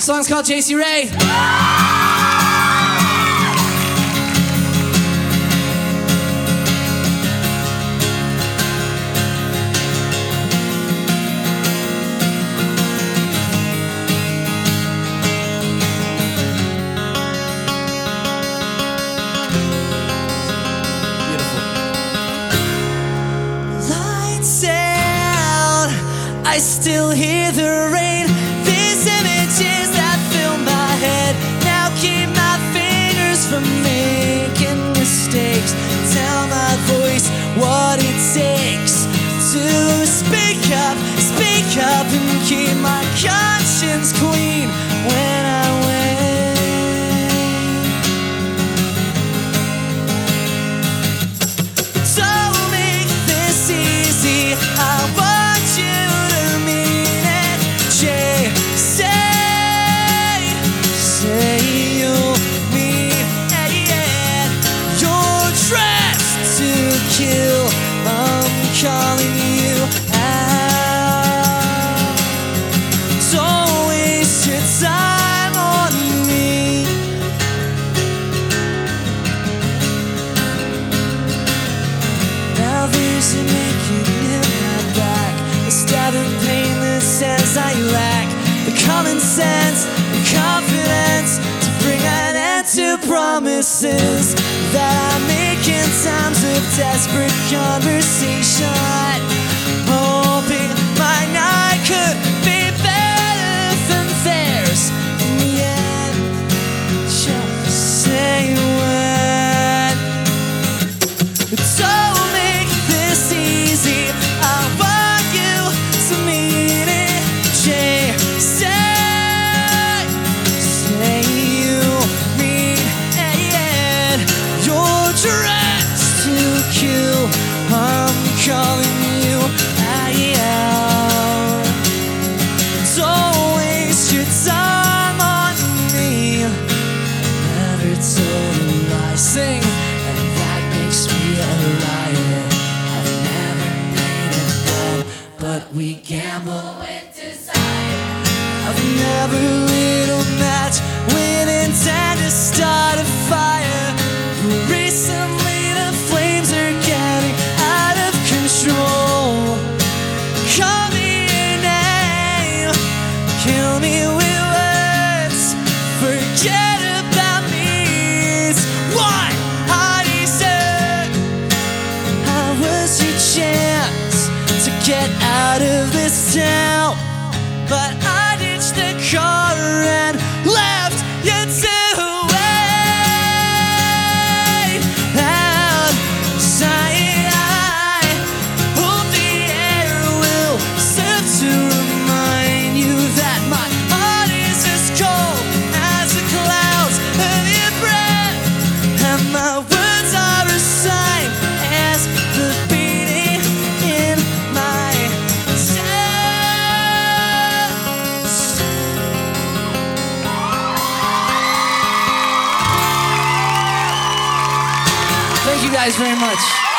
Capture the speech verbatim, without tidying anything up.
The song's called J C Ray. I still hear the rain. These images that fill my head now keep my fingers from making mistakes. Tell my voice what it takes to speak up, speak up and keep my conscience clean when I win. Don't make this easy. I want you kill, I'm calling you out. Don't waste your time on me. Now there's a naked in my back, a stabbing pain that says I lack the common sense, the confidence to bring an end to promises that I make in times of desperate conversation, hoping my night could be better than theirs. In the end, just say when. Don't make this easy. I want you to mean it. Jay, say, say you mean it. You're dressed to kill. I'm calling you out. Don't waste your time on me. Never told a lie, sing, and that makes me a liar. I've never made a bet, but we gamble with desire. I've never lit a match with intent to start a fire. But recently the flames are getting out of control. Call me your name, kill me with words, forget about me. It's what I deserve. How was your chance to get out of this town? But I ditched the car and left you to wait outside. I hope the air will serve to remind you that my heart is as cold as the clouds of your breath, and my words are as silent as the beating in my chest. Thank you guys very much.